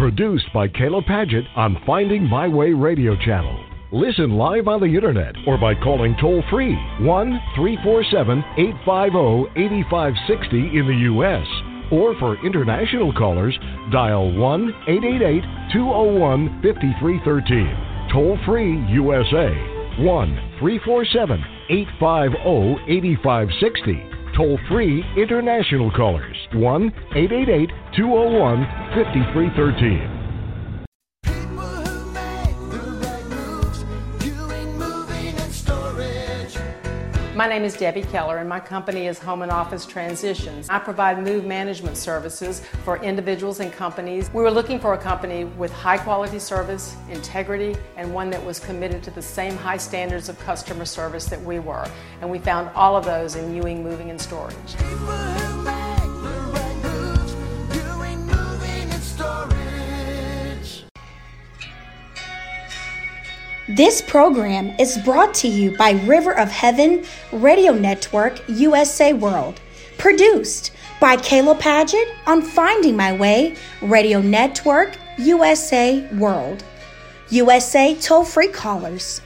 Produced by Kayla Padgett on Finding My Way radio channel. Listen live on the internet or by calling toll-free 1-347-850-8560 in the U.S. Or for international callers, dial 1-888-201-5313. Toll-free USA, 1-347-850-8560. Toll-free international callers, 1-888-201-5313. My name is Debbie Keller, and my company is Home and Office Transitions. I provide move management services for individuals and companies. We were looking for a company with high quality service, integrity, and one that was committed to the same high standards of customer service that we were. And we found all of those in Ewing Moving and Storage. This program is brought to you by River of Heaven Radio Network USA World, produced by Kayla Padgett on Finding My Way Radio Network USA World. USA toll-free callers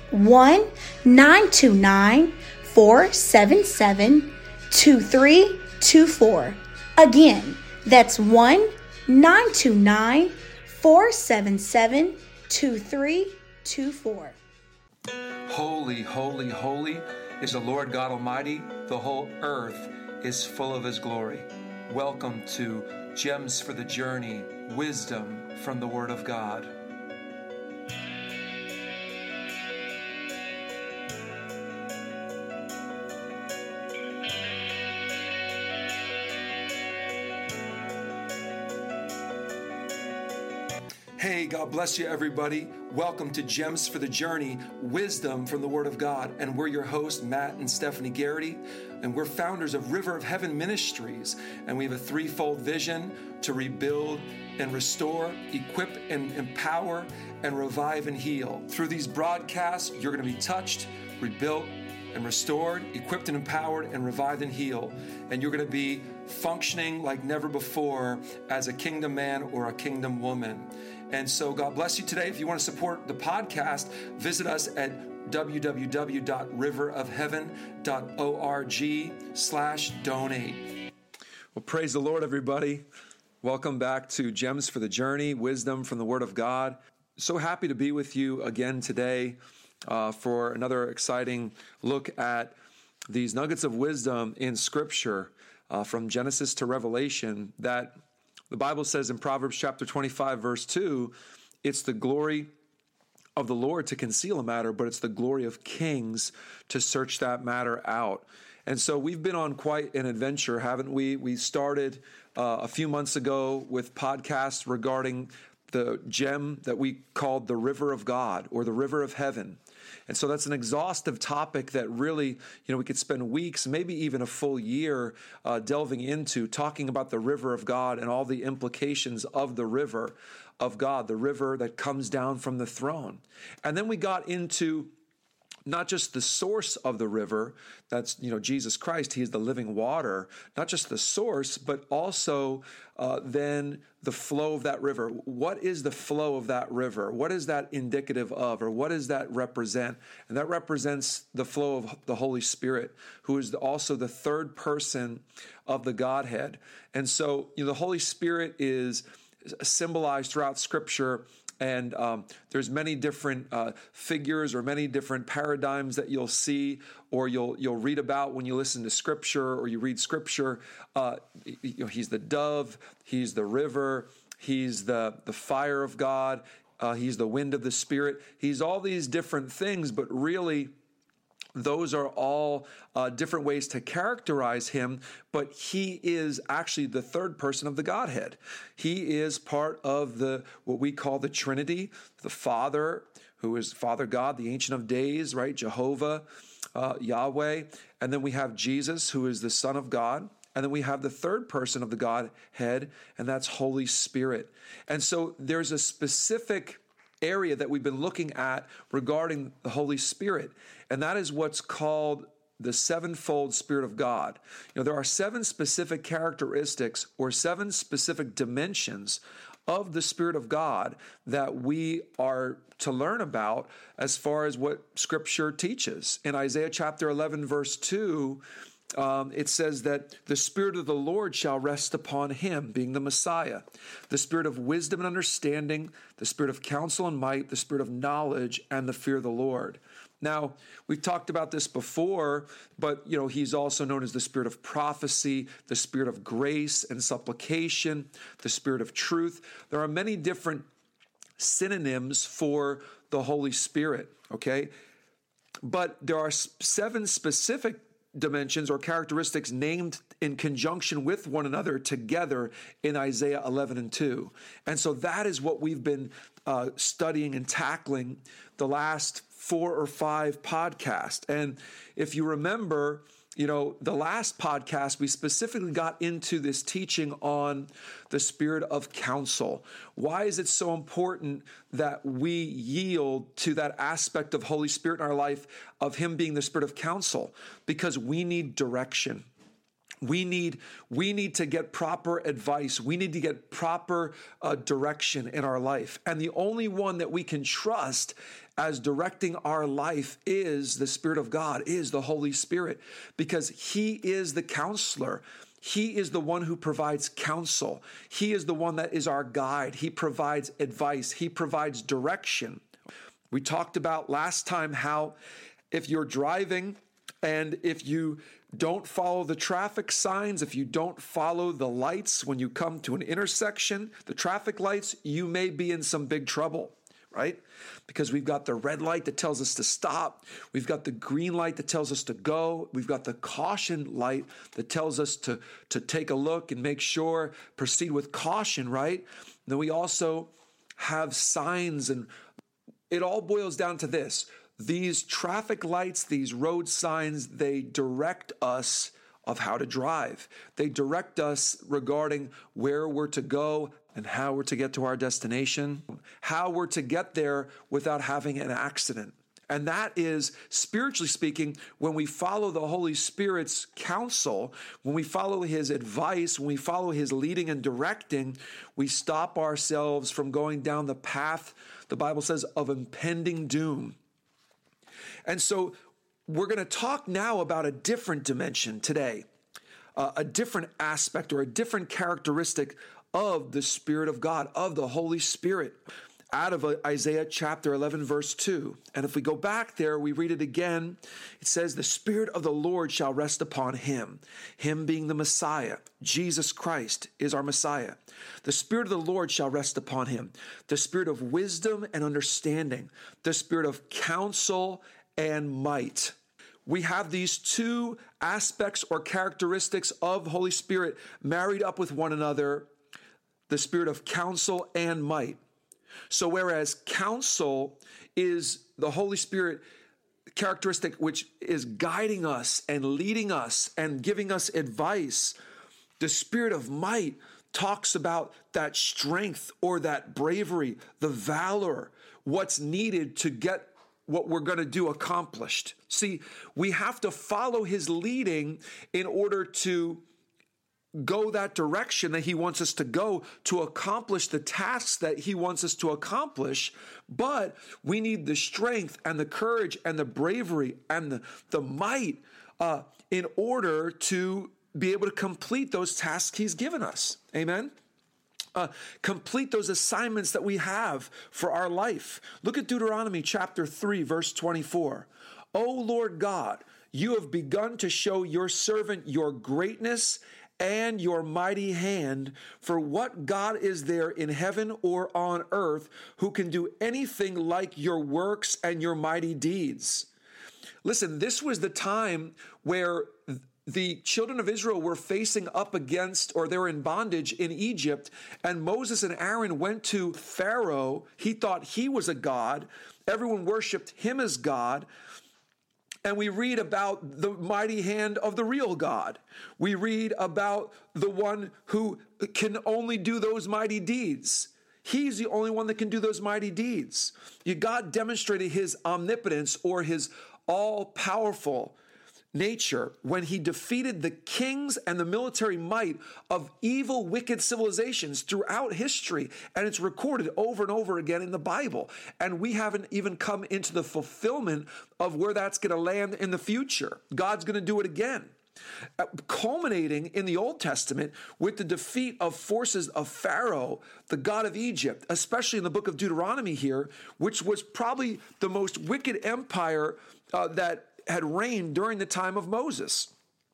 1-929-477-2324. Again, that's 1-929-477-2324. Holy, holy, holy is the Lord God Almighty. The whole earth is full of His glory. Welcome to Gems for the Journey, Wisdom from the Word of God. Hey, God bless you, everybody. Welcome to Gems for the Journey, Wisdom from the Word of God. And we're your hosts, Matt and Stephanie Garrity. And we're founders of River of Heaven Ministries. And we have a threefold vision to rebuild and restore, equip and empower, and revive and heal. Through these broadcasts, you're going to be touched, rebuilt, and restored, equipped and empowered, and revived and healed. And you're going to be functioning like never before as a kingdom man or a kingdom woman. And so God bless you today. If you want to support the podcast, visit us at www.riverofheaven.org/donate. Well, praise the Lord, everybody. Welcome back to Gems for the Journey, Wisdom from the Word of God. So happy to be with you again today for another exciting look at these nuggets of wisdom in Scripture from Genesis to Revelation that the Bible says in Proverbs chapter 25, verse 2, it's the glory of the Lord to conceal a matter, but it's the glory of kings to search that matter out. And so we've been on quite an adventure, haven't we? We started a few months ago with podcasts regarding the gem that we called the River of God or the River of Heaven. And so that's an exhaustive topic that really, we could spend weeks, maybe even a full year delving into, talking about the river of God and all the implications of the river of God, the river that comes down from the throne. And then we got into not just the source of the river, that's, Jesus Christ, He is the living water, not just the source, but also then the flow of that river. What is the flow of that river? What is that indicative of, or what does that represent? And that represents the flow of the Holy Spirit, who is also the third person of the Godhead. And so, the Holy Spirit is symbolized throughout Scripture. And there's many different figures or many different paradigms that you'll see or you'll read about when you listen to Scripture or you read Scripture. He's the dove, He's the river, He's the fire of God, He's the wind of the Spirit. He's all these different things, but really those are all different ways to characterize Him, but He is actually the third person of the Godhead. He is part of what we call the Trinity, the Father, who is Father God, the Ancient of Days, right? Jehovah, Yahweh. And then we have Jesus, who is the Son of God. And then we have the third person of the Godhead, and that's Holy Spirit. And so there's a specific area that we've been looking at regarding the Holy Spirit, and that is what's called the sevenfold Spirit of God. There are seven specific characteristics or seven specific dimensions of the Spirit of God that we are to learn about as far as what Scripture teaches. In Isaiah chapter 11, verse 2, it says that the Spirit of the Lord shall rest upon him, being the Messiah, the Spirit of wisdom and understanding, the Spirit of counsel and might, the Spirit of knowledge and the fear of the Lord. Now, we've talked about this before, but he's also known as the Spirit of prophecy, the Spirit of grace and supplication, the Spirit of truth. There are many different synonyms for the Holy Spirit, okay? But there are 7 specific dimensions or characteristics named in conjunction with one another together in Isaiah 11 and 2. And so that is what we've been studying and tackling the last 4 or 5 podcasts. And if you remember, the last podcast, we specifically got into this teaching on the Spirit of counsel. Why is it so important that we yield to that aspect of Holy Spirit in our life, of Him being the Spirit of counsel? Because we need direction. We need to get proper advice. We need to get proper direction in our life. And the only one that we can trust as directing our life is the Spirit of God, is the Holy Spirit, because He is the counselor. He is the one who provides counsel. He is the one that is our guide. He provides advice. He provides direction. We talked about last time how if you're driving and if you don't follow the traffic signs, if you don't follow the lights when you come to an intersection, the traffic lights, you may be in some big trouble, right? Because we've got the red light that tells us to stop. We've got the green light that tells us to go. We've got the caution light that tells us to take a look and make sure, proceed with caution, right? And then we also have signs, and it all boils down to this. These traffic lights, these road signs, they direct us of how to drive. They direct us regarding where we're to go and how we're to get to our destination, how we're to get there without having an accident. And that is, spiritually speaking, when we follow the Holy Spirit's counsel, when we follow His advice, when we follow His leading and directing, we stop ourselves from going down the path, the Bible says, of impending doom. And so we're going to talk now about a different dimension today, a different aspect or a different characteristic of the Spirit of God, of the Holy Spirit, out of Isaiah chapter 11, verse 2. And if we go back there, we read it again. It says, the Spirit of the Lord shall rest upon him, him being the Messiah. Jesus Christ is our Messiah. The Spirit of the Lord shall rest upon him, the Spirit of wisdom and understanding, the Spirit of counsel and might. We have these 2 aspects or characteristics of Holy Spirit married up with one another, the Spirit of counsel and might. So whereas counsel is the Holy Spirit characteristic which is guiding us and leading us and giving us advice, the Spirit of might talks about that strength or that bravery, the valor, what's needed to get what we're going to do accomplished. See, we have to follow His leading in order to go that direction that He wants us to go to accomplish the tasks that He wants us to accomplish. But we need the strength and the courage and the bravery and the might in order to be able to complete those tasks He's given us. Amen? Complete those assignments that we have for our life. Look at Deuteronomy chapter 3, verse 24. O Lord God, you have begun to show your servant your greatness and your mighty hand. For what God is there in heaven or on earth who can do anything like your works and your mighty deeds? Listen, this was the time where the children of Israel were facing up against, or they were in bondage in Egypt, and Moses and Aaron went to Pharaoh. He thought he was a god. Everyone worshiped him as God. And we read about the mighty hand of the real God. We read about the one who can only do those mighty deeds. He's the only one that can do those mighty deeds. God demonstrated His omnipotence or His all-powerful nature when he defeated the kings and the military might of evil, wicked civilizations throughout history. And it's recorded over and over again in the Bible. And we haven't even come into the fulfillment of where that's going to land in the future. God's going to do it again. Culminating in the Old Testament with the defeat of forces of Pharaoh, the god of Egypt, especially in the book of Deuteronomy here, which was probably the most wicked empire that had reigned during the time of Moses.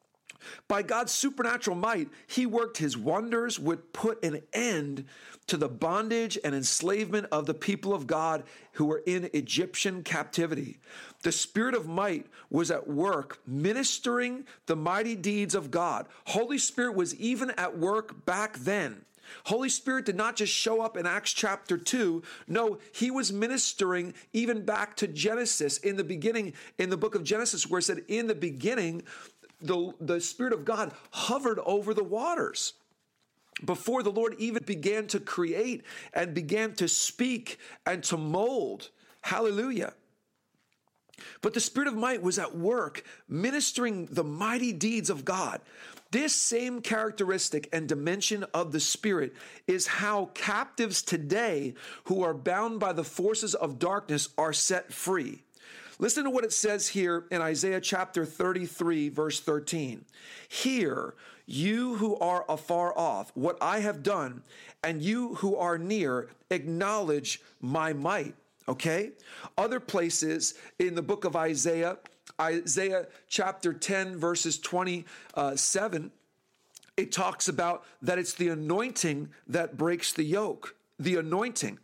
By God's supernatural might, he worked his wonders, would put an end to the bondage and enslavement of the people of God who were in Egyptian captivity. The Spirit of might was at work ministering the mighty deeds of God. Holy Spirit was even at work back then. Holy Spirit did not just show up in Acts chapter 2. No, he was ministering even back to Genesis in the beginning, in the book of Genesis, where it said, in the beginning, the Spirit of God hovered over the waters. Before the Lord even began to create and began to speak and to mold. Hallelujah. But the Spirit of might was at work ministering the mighty deeds of God. This same characteristic and dimension of the Spirit is how captives today who are bound by the forces of darkness are set free. Listen to what it says here in Isaiah chapter 33, verse 13. Hear, you who are afar off, what I have done, and you who are near, acknowledge my might. Okay? Other places in the book of Isaiah chapter 10, verses 27, it talks about that it's the anointing that breaks the yoke. The anointing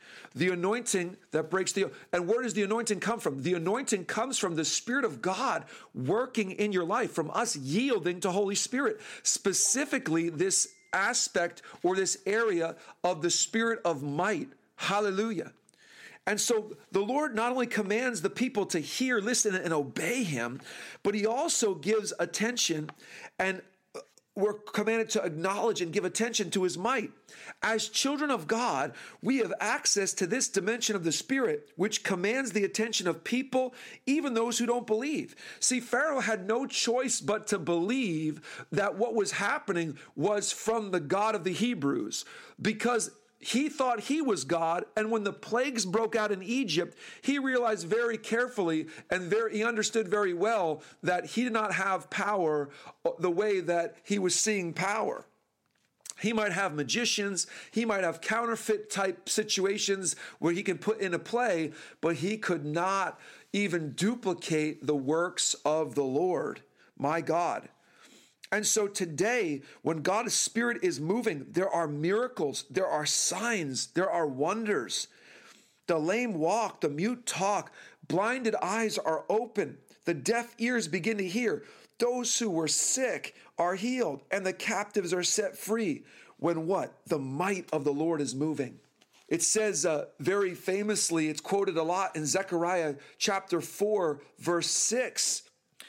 that breaks the yoke. And where does the anointing come from? The anointing comes from the Spirit of God working in your life, from us yielding to Holy Spirit. Specifically, this aspect or this area of the Spirit of might. Hallelujah. And so the Lord not only commands the people to hear, listen, and obey him, but he also gives attention, and we're commanded to acknowledge and give attention to his might. As children of God, we have access to this dimension of the Spirit, which commands the attention of people, even those who don't believe. See, Pharaoh had no choice but to believe that what was happening was from the God of the Hebrews, because he thought he was God, and when the plagues broke out in Egypt, he realized very carefully and he understood very well that he did not have power the way that he was seeing power. He might have magicians, he might have counterfeit type situations where he can put into play, but he could not even duplicate the works of the Lord, my God. And so today, when God's Spirit is moving, there are miracles, there are signs, there are wonders. The lame walk, the mute talk, blinded eyes are open, the deaf ears begin to hear. Those who were sick are healed, and the captives are set free. When what? The might of the Lord is moving. It says very famously, it's quoted a lot in Zechariah chapter 4, verse 6.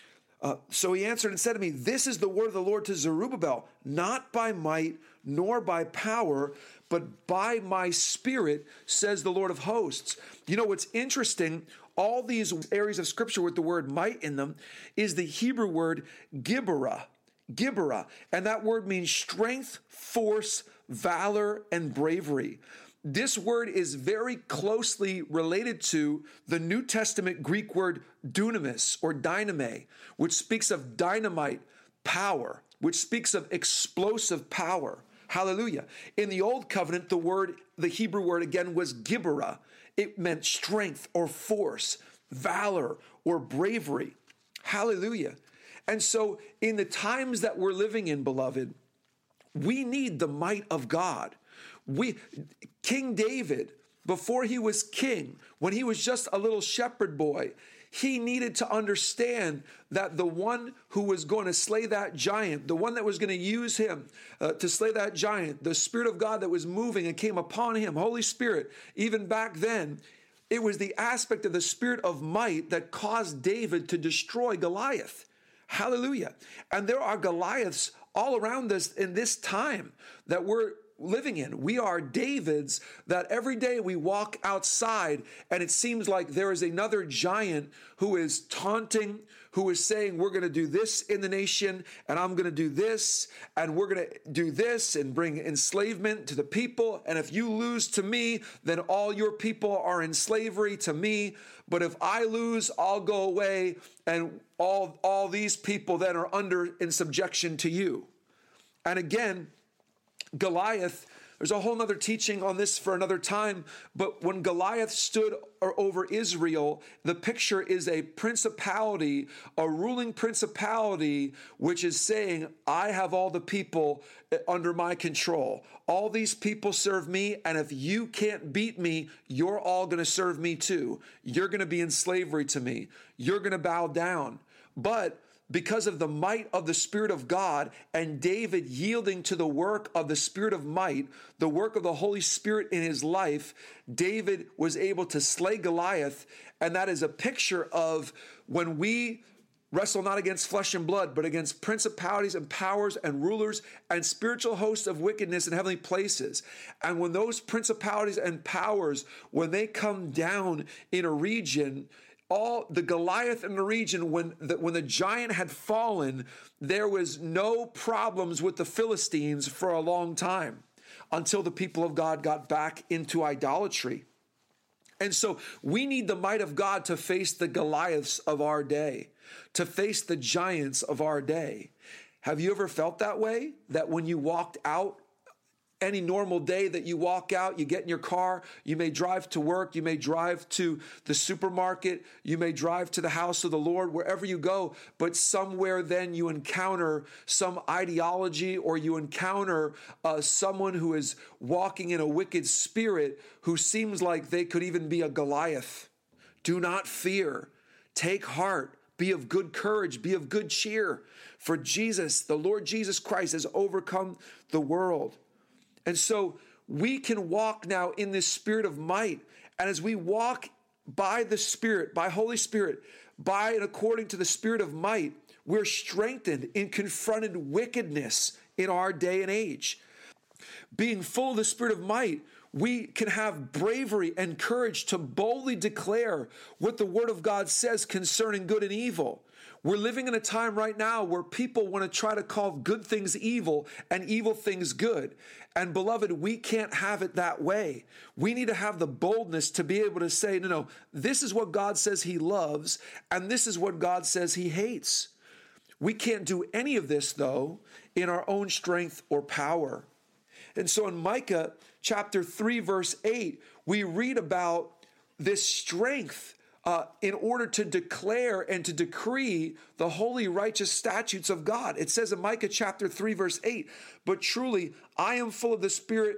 So he answered and said to me, this is the word of the Lord to Zerubbabel, not by might nor by power, but by my Spirit, says the Lord of hosts. You know what's interesting? All these areas of Scripture with the word might in them is the Hebrew word gibberah. Gibberah. And that word means strength, force, valor, and bravery. This word is very closely related to the New Testament Greek word dunamis or dyname, which speaks of dynamite power, which speaks of explosive power. Hallelujah. In the Old Covenant, the Hebrew word again was gibberah. It meant strength or force, valor or bravery. Hallelujah. And so in the times that we're living in, beloved, we need the might of God. King David, before he was king, when he was just a little shepherd boy, he needed to understand that the one who was going to slay that giant, the one that was going to use him to slay that giant, the Spirit of God that was moving and came upon him, Holy Spirit, even back then, it was the aspect of the Spirit of might that caused David to destroy Goliath. Hallelujah. And there are Goliaths all around us in this time that we're living in. We are Davids that every day we walk outside and it seems like there is another giant who is taunting, who is saying, we're going to do this in the nation, and I'm going to do this, and we're going to do this, and bring enslavement to the people. And if you lose to me, then all your people are in slavery to me. But if I lose, I'll go away, and all these people then are under in subjection to you. And again, Goliath, there's a whole nother teaching on this for another time, but when Goliath stood over Israel, the picture is a principality, a ruling principality, which is saying, I have all the people under my control. All these people serve me, and if you can't beat me, you're all going to serve me too. You're going to be in slavery to me. You're going to bow down. But because of the might of the Spirit of God and David yielding to the work of the Spirit of might, the work of the Holy Spirit in his life, David was able to slay Goliath. And that is a picture of when we wrestle not against flesh and blood, but against principalities and powers and rulers and spiritual hosts of wickedness in heavenly places. And when those principalities and powers, when they come down in a region, all the Goliath in the region, when the giant had fallen, there was no problems with the Philistines for a long time until the people of God got back into idolatry. And so we need the might of God to face the Goliaths of our day, to face the giants of our day. Have you ever felt that way? That when you walked out, any normal day that you walk out, you get in your car, you may drive to work, you may drive to the supermarket, you may drive to the house of the Lord, wherever you go, but somewhere then you encounter some ideology, or you encounter someone who is walking in a wicked spirit who seems like they could even be a Goliath. Do not fear. Take heart. Be of good courage. Be of good cheer. For Jesus, the Lord Jesus Christ, has overcome the world. And so we can walk now in this spirit of might. And as we walk by the Spirit, by Holy Spirit, by and according to the spirit of might, we're strengthened in confronted wickedness in our day and age. Being full of the spirit of might, we can have bravery and courage to boldly declare what the Word of God says concerning good and evil. We're living in a time right now where people want to try to call good things evil and evil things good. And beloved, we can't have it that way. We need to have the boldness to be able to say, no, this is what God says He loves, and this is what God says He hates. We can't do any of this, though, in our own strength or power. And so in Micah chapter 3, verse 8, we read about this strength in order to declare and to decree the holy, righteous statutes of God. It says in Micah chapter 3, verse 8, but truly I am full of the Spirit,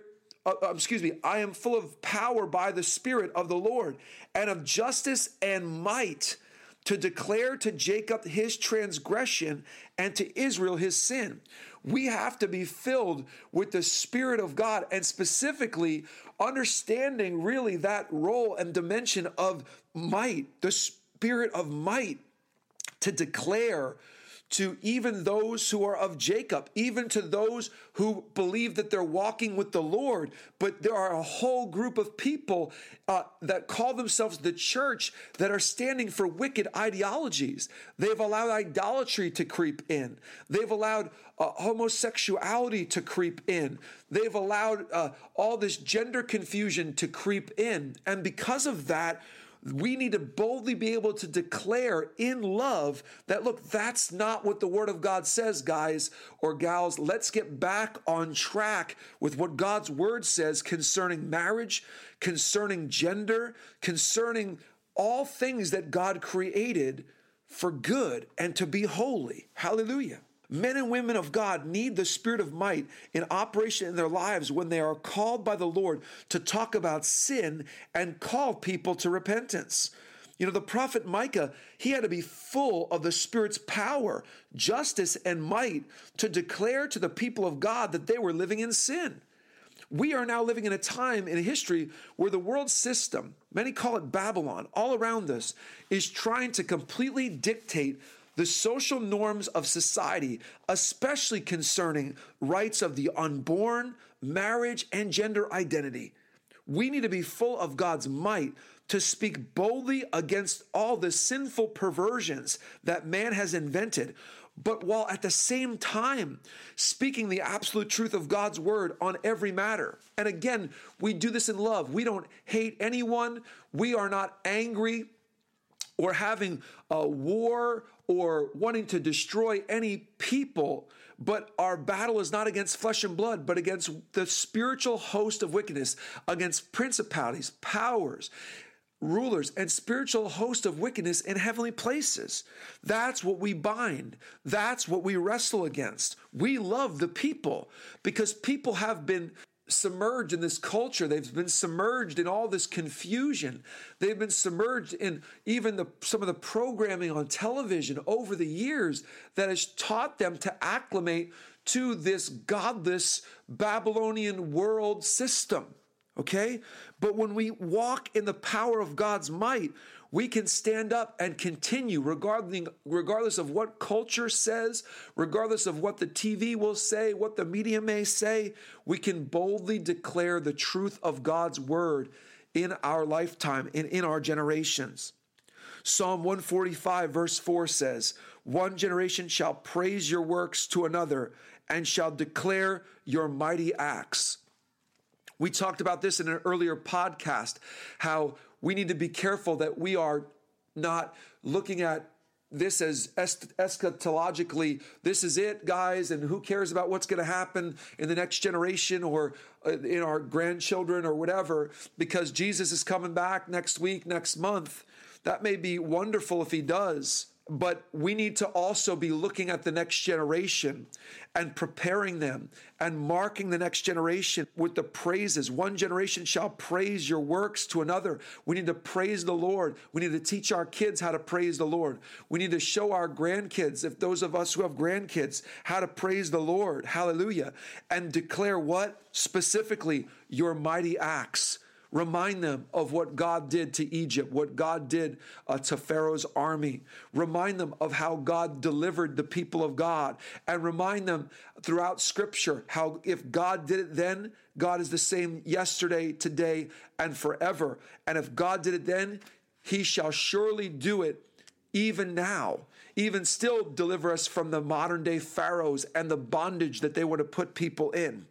I am full of power by the Spirit of the Lord, and of justice and might, to declare to Jacob his transgression and to Israel his sin. We have to be filled with the Spirit of God, and specifically understanding really that role and dimension of might, the Spirit of might, to declare to even those who are of Jacob, even to those who believe that they're walking with the Lord. But there are a whole group of people that call themselves the church that are standing for wicked ideologies. They've allowed idolatry to creep in. They've allowed homosexuality to creep in. They've allowed all this gender confusion to creep in. And because of that, we need to boldly be able to declare in love that, look, that's not what the Word of God says, guys or gals. Let's get back on track with what God's Word says concerning marriage, concerning gender, concerning all things that God created for good and to be holy. Hallelujah. Men and women of God need the Spirit of might in operation in their lives when they are called by the Lord to talk about sin and call people to repentance. You know, the prophet Micah, he had to be full of the Spirit's power, justice, and might to declare to the people of God that they were living in sin. We are now living in a time in history where the world system, many call it Babylon, all around us, is trying to completely dictate the social norms of society, especially concerning rights of the unborn, marriage, and gender identity. We need to be full of God's might to speak boldly against all the sinful perversions that man has invented, but while at the same time speaking the absolute truth of God's word on every matter. And again, we do this in love. We don't hate anyone. We are not angry or having a war or wanting to destroy any people, but our battle is not against flesh and blood, but against the spiritual host of wickedness, against principalities, powers, rulers, and spiritual host of wickedness in heavenly places. That's what we bind. That's what we wrestle against. We love the people because people have been submerged in this culture. They've been submerged in all this confusion. They've been submerged in even some of the programming on television over the years that has taught them to acclimate to this godless Babylonian world system. Okay? But when we walk in the power of God's might, we can stand up and continue regardless of what culture says, regardless of what the TV will say, what the media may say, we can boldly declare the truth of God's word in our lifetime and in our generations. Psalm 145 verse 4 says, "One generation shall praise your works to another and shall declare your mighty acts." We talked about this in an earlier podcast, how we need to be careful that we are not looking at this as eschatologically, this is it, guys, and who cares about what's going to happen in the next generation or in our grandchildren or whatever, because Jesus is coming back next week, next month. That may be wonderful if he does. But we need to also be looking at the next generation and preparing them and marking the next generation with the praises. One generation shall praise your works to another. We need to praise the Lord. We need to teach our kids how to praise the Lord. We need to show our grandkids, if those of us who have grandkids, how to praise the Lord. Hallelujah. And declare what? Specifically, your mighty acts. Remind them of what God did to Egypt, what God did to Pharaoh's army. Remind them of how God delivered the people of God. And remind them throughout Scripture how if God did it then, God is the same yesterday, today, and forever. And if God did it then, he shall surely do it even now, even still deliver us from the modern day pharaohs and the bondage that they want to put people in.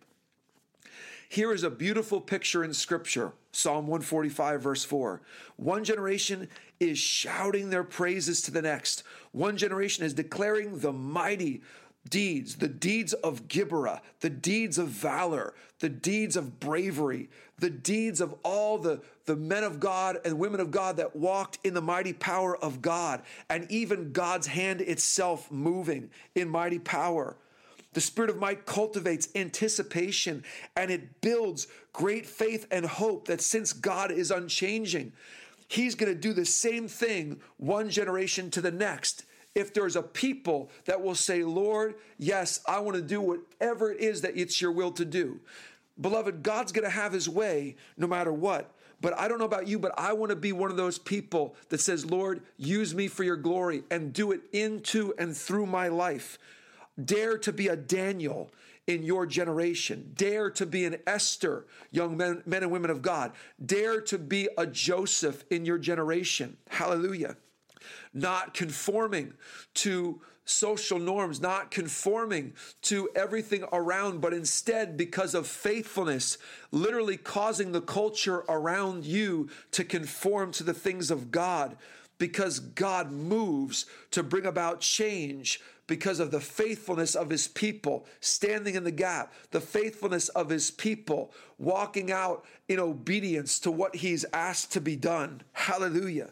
Here is a beautiful picture in Scripture, Psalm 145, verse 4. One generation is shouting their praises to the next. One generation is declaring the mighty deeds, the deeds of Gibeah, the deeds of valor, the deeds of bravery, the deeds of all the men of God and women of God that walked in the mighty power of God, and even God's hand itself moving in mighty power. The spirit of might cultivates anticipation, and it builds great faith and hope that since God is unchanging, he's going to do the same thing one generation to the next. If there's a people that will say, Lord, yes, I want to do whatever it is that it's your will to do. Beloved, God's going to have his way no matter what. But I don't know about you, but I want to be one of those people that says, Lord, use me for your glory and do it into and through my life. Dare to be a Daniel in your generation. Dare to be an Esther, young men and women of God. Dare to be a Joseph in your generation. Hallelujah. Not conforming to social norms, not conforming to everything around, but instead, because of faithfulness, literally causing the culture around you to conform to the things of God. Because God moves to bring about change because of the faithfulness of his people, standing in the gap, the faithfulness of his people, walking out in obedience to what he's asked to be done. Hallelujah.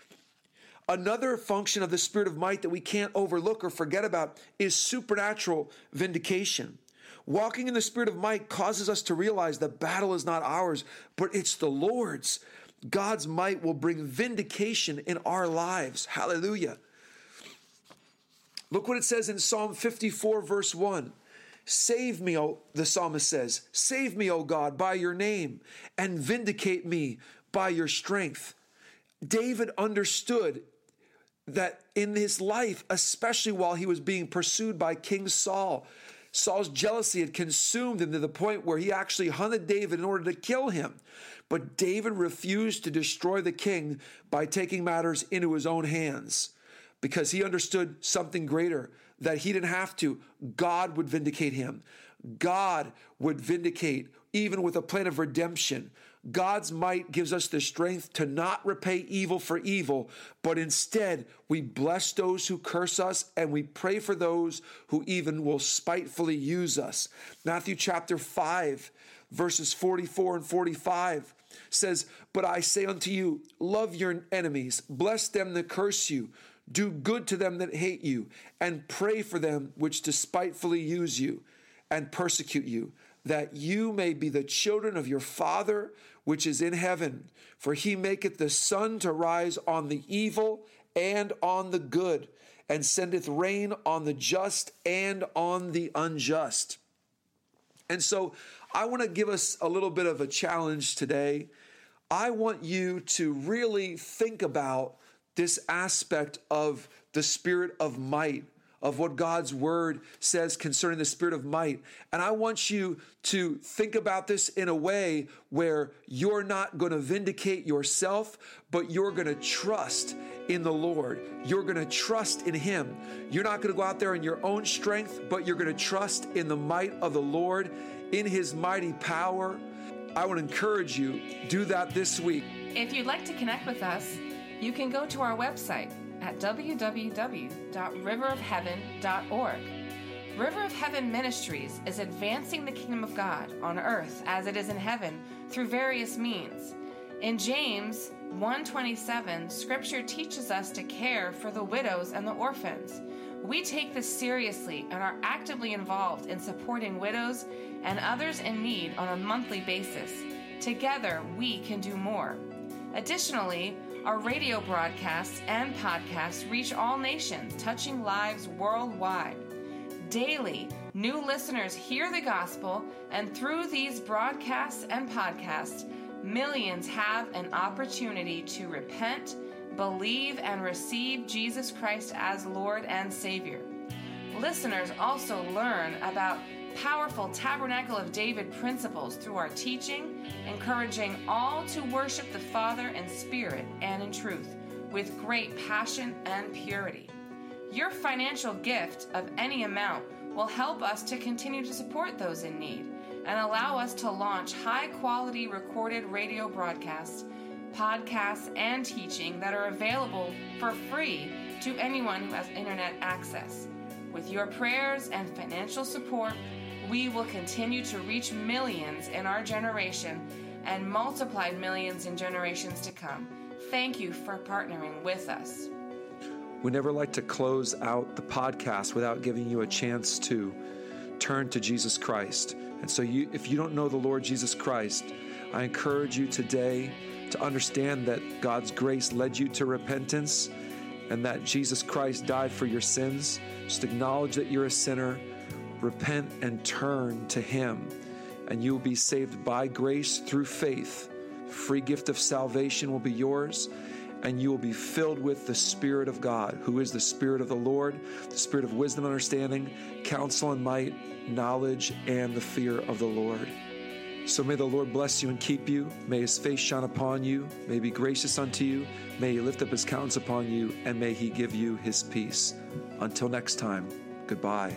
Another function of the spirit of might that we can't overlook or forget about is supernatural vindication. Walking in the spirit of might causes us to realize the battle is not ours, but it's the Lord's. God's might will bring vindication in our lives. Hallelujah. Look what it says in Psalm 54, verse 1. Save me, the psalmist says, save me, O God, by your name, and vindicate me by your strength. David understood that in his life, especially while he was being pursued by King Saul, Saul's jealousy had consumed him to the point where he actually hunted David in order to kill him. But David refused to destroy the king by taking matters into his own hands because he understood something greater, that he didn't have to. God would vindicate him. God would vindicate even with a plan of redemption. God's might gives us the strength to not repay evil for evil, but instead we bless those who curse us and we pray for those who even will spitefully use us. Matthew chapter 5, verses 44 and 45 says, "But I say unto you, love your enemies, bless them that curse you, do good to them that hate you, and pray for them which despitefully use you and persecute you, that you may be the children of your Father which is in heaven. For he maketh the sun to rise on the evil and on the good, and sendeth rain on the just and on the unjust." And so I want to give us a little bit of a challenge today. I want you to really think about this aspect of the spirit of might, of what God's word says concerning the spirit of might. And I want you to think about this in a way where you're not going to vindicate yourself, but you're going to trust in the Lord. You're going to trust in him. You're not going to go out there in your own strength, but you're going to trust in the might of the Lord, in his mighty power. I want to encourage you, do that this week. If you'd like to connect with us, you can go to our website at www.riverofheaven.org. River of Heaven Ministries is advancing the kingdom of God on earth as it is in heaven through various means. In James 1:27, Scripture teaches us to care for the widows and the orphans. We take this seriously and are actively involved in supporting widows and others in need on a monthly basis. Together, we can do more. Additionally, our radio broadcasts and podcasts reach all nations, touching lives worldwide. Daily, new listeners hear the gospel, and through these broadcasts and podcasts, millions have an opportunity to repent, believe, and receive Jesus Christ as Lord and Savior. Listeners also learn about powerful Tabernacle of David principles through our teaching, encouraging all to worship the Father in spirit and in truth, with great passion and purity. Your financial gift of any amount will help us to continue to support those in need and allow us to launch high-quality recorded radio broadcasts, podcasts, and teaching that are available for free to anyone who has internet access. With your prayers and financial support, we will continue to reach millions in our generation and multiplied millions in generations to come. Thank you for partnering with us. We never like to close out the podcast without giving you a chance to turn to Jesus Christ. And so if you don't know the Lord Jesus Christ, I encourage you today to understand that God's grace led you to repentance and that Jesus Christ died for your sins. Just acknowledge that you're a sinner, repent and turn to him, and you will be saved by grace through faith. Free gift of salvation will be yours, and you will be filled with the Spirit of God, who is the Spirit of the Lord, the Spirit of wisdom, understanding, counsel and might, knowledge, and the fear of the Lord. So may the Lord bless you and keep you. May his face shine upon you. May he be gracious unto you. May he lift up his countenance upon you, and may he give you his peace. Until next time, goodbye.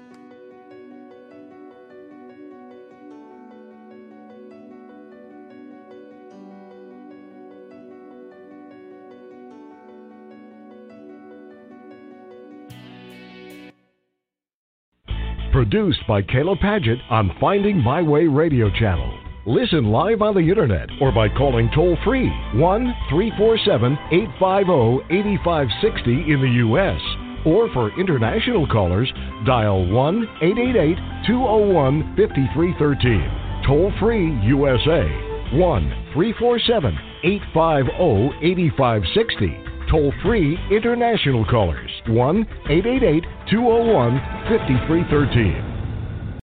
Produced by Caleb Paget on Finding My Way radio channel. Listen live on the internet or by calling toll-free 1-347-850-8560 in the U.S. Or for international callers, dial 1-888-201-5313. Toll-free USA 1-347-850-8560. Toll-free international callers, 1-888-201-5313.